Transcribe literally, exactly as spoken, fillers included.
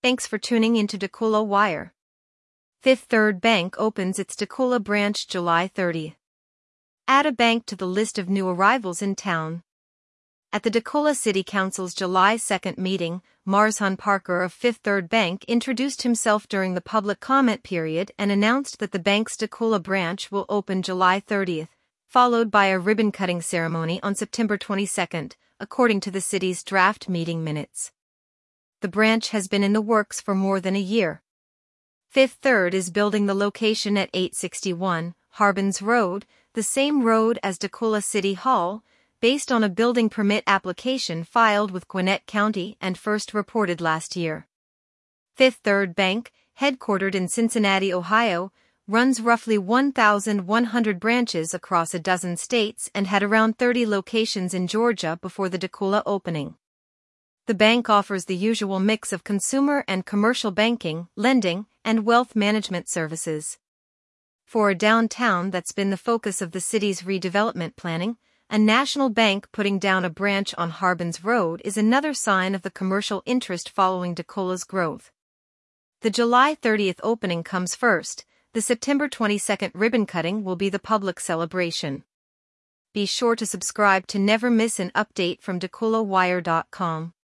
Thanks for tuning into Dakula Wire. Fifth Third Bank opens its Dakula branch July thirtieth. Add a bank to the list of new arrivals in town. At the Dakula City Council's July second meeting, Marzhan Parker of Fifth Third Bank introduced himself during the public comment period and announced that the bank's Dakula branch will open July thirtieth, followed by a ribbon-cutting ceremony on September twenty-second, according to the city's draft meeting minutes. The branch has been in the works for more than a year. Fifth Third is building the location at eight sixty-one Harbins Road, the same road as Dakula City Hall, based on a building permit application filed with Gwinnett County and first reported last year. Fifth Third Bank, headquartered in Cincinnati, Ohio, runs roughly one thousand one hundred branches across a dozen states and had around thirty locations in Georgia before the Dakula opening. The bank offers the usual mix of consumer and commercial banking, lending, and wealth management services. For a downtown that's been the focus of the city's redevelopment planning, a national bank putting down a branch on Harbins Road is another sign of the commercial interest following Dakula's growth. The July thirtieth opening comes first. The September twenty-second ribbon cutting will be the public celebration. Be sure to subscribe to never miss an update from Dakula Wire dot com.